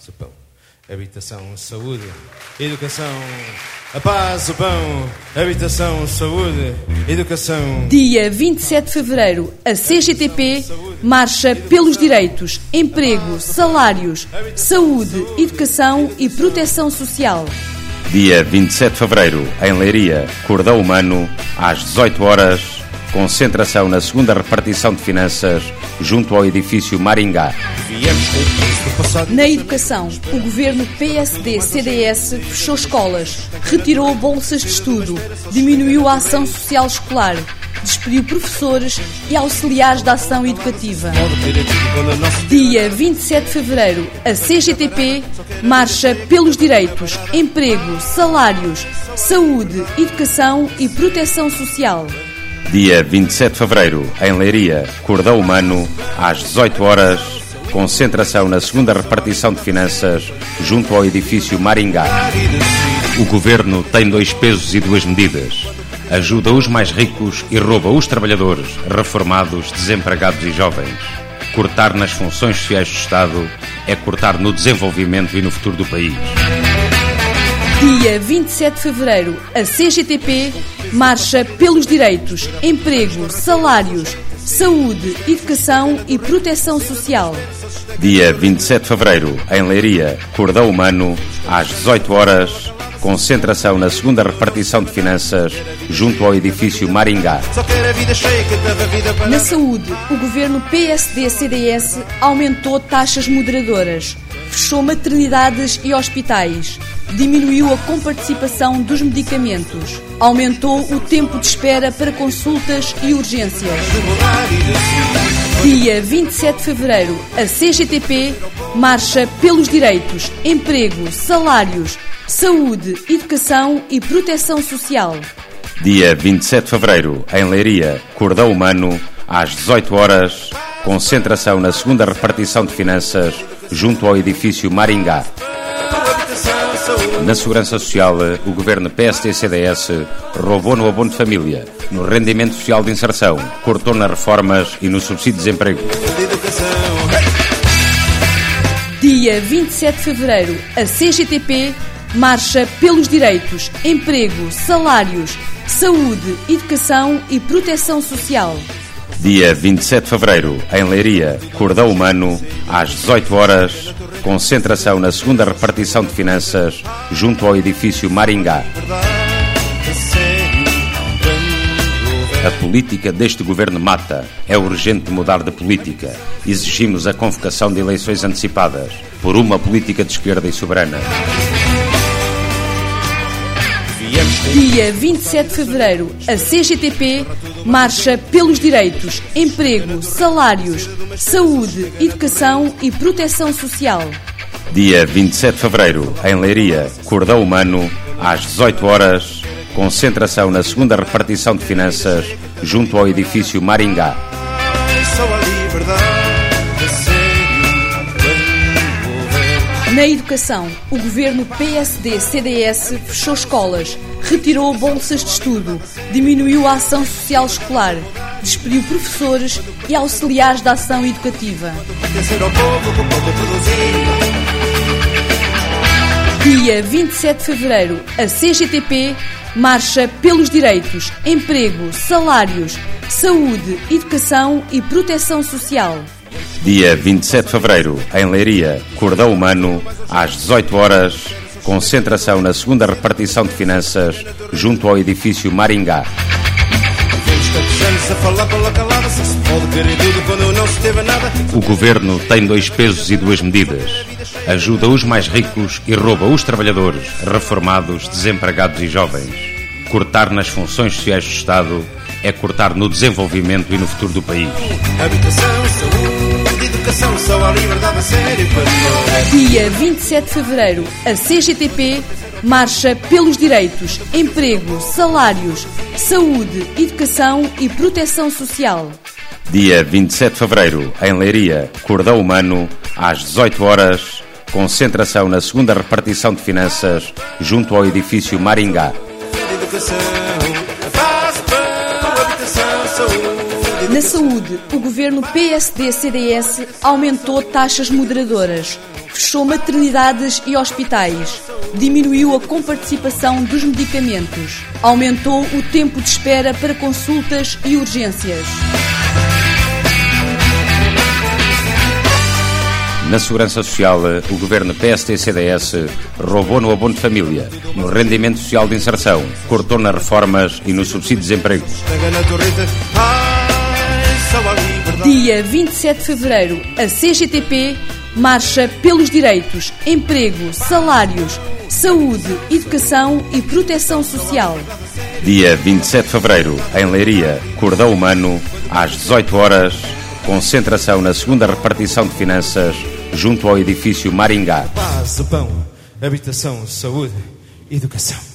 o pão. Habitação, saúde, educação, a paz, o pão. Habitação, saúde, educação. Dia 27 de fevereiro, a CGTP marcha pelos direitos, emprego, salários, saúde, educação e proteção social. Dia 27 de fevereiro, em Leiria, Cordão Humano, às 18 horas, concentração na segunda repartição de finanças, junto ao edifício Maringá. Na educação, o governo PSD-CDS fechou escolas, retirou bolsas de estudo, diminuiu a ação social escolar, despediu professores e auxiliares da ação educativa. Dia 27 de fevereiro, a CGTP marcha pelos direitos, emprego, salários, saúde, educação e proteção social. Dia 27 de fevereiro, em Leiria, Cordão Humano, às 18 horas, concentração na segunda repartição de finanças, junto ao edifício Maringá. O governo tem 2 pesos e 2 medidas. Ajuda os mais ricos e rouba os trabalhadores, reformados, desempregados e jovens. Cortar nas funções sociais do Estado é cortar no desenvolvimento e no futuro do país. Dia 27 de fevereiro, a CGTP marcha pelos direitos, emprego, salários, saúde, educação e proteção social. Dia 27 de fevereiro, em Leiria, Cordão Humano, às 18 horas, concentração na segunda repartição de finanças, junto ao edifício Maringá. Na saúde, o governo PSD-CDS aumentou taxas moderadoras, fechou maternidades e hospitais, diminuiu a comparticipação dos medicamentos, aumentou o tempo de espera para consultas e urgências. Dia 27 de fevereiro, a CGTP marcha pelos direitos, emprego, salários, saúde, educação e proteção social. Dia 27 de fevereiro, em Leiria, Cordão Humano, às 18 horas, concentração na segunda repartição de finanças, junto ao edifício Maringá. Na Segurança Social, o governo PSD-CDS roubou no abono de família, no rendimento social de inserção, cortou nas reformas e no subsídio de desemprego. Dia 27 de fevereiro, a CGTP marcha pelos direitos, emprego, salários, saúde, educação e proteção social. Dia 27 de fevereiro, em Leiria, Cordão Humano, às 18 horas, concentração na segunda repartição de finanças, junto ao edifício Maringá. A política deste governo mata. É urgente mudar de política. Exigimos a convocação de eleições antecipadas por uma política de esquerda e soberana. Dia 27 de fevereiro, a CGTP marcha pelos direitos, emprego, salários, saúde, educação e proteção social. Dia 27 de fevereiro, em Leiria, Cordão Humano, às 18 horas, concentração na segunda repartição de finanças, junto ao edifício Maringá. Na educação, o governo PSD-CDS fechou escolas, retirou bolsas de estudo, diminuiu a ação social escolar, despediu professores e auxiliares da ação educativa. Dia 27 de fevereiro, a CGTP marcha pelos direitos, emprego, salários, saúde, educação e proteção social. Dia 27 de fevereiro, em Leiria, Cordão Humano, às 18 horas, concentração na segunda repartição de finanças, junto ao edifício Maringá. O governo tem 2 pesos e 2 medidas. Ajuda os mais ricos e rouba os trabalhadores, reformados, desempregados e jovens. Cortar nas funções sociais do Estado é cortar no desenvolvimento e no futuro do país. Dia 27 de fevereiro, a CGTP marcha pelos direitos, emprego, salários, saúde, educação e proteção social. Dia 27 de fevereiro, em Leiria, Cordão Humano, às 18 horas, concentração na segunda repartição de finanças, junto ao edifício Maringá. Na saúde, o governo PSD-CDS aumentou taxas moderadoras, fechou maternidades e hospitais, diminuiu a comparticipação dos medicamentos, aumentou o tempo de espera para consultas e urgências. Na Segurança Social, o governo PSD-CDS roubou no abono de família, no rendimento social de inserção, cortou nas reformas e no subsídio de desemprego. Dia 27 de fevereiro, a CGTP marcha pelos direitos, emprego, salários, saúde, educação e proteção social. Dia 27 de fevereiro, em Leiria, Cordão Humano, às 18 horas, concentração na segunda repartição de finanças, junto ao edifício Maringá. Paz, o pão, habitação, saúde, educação.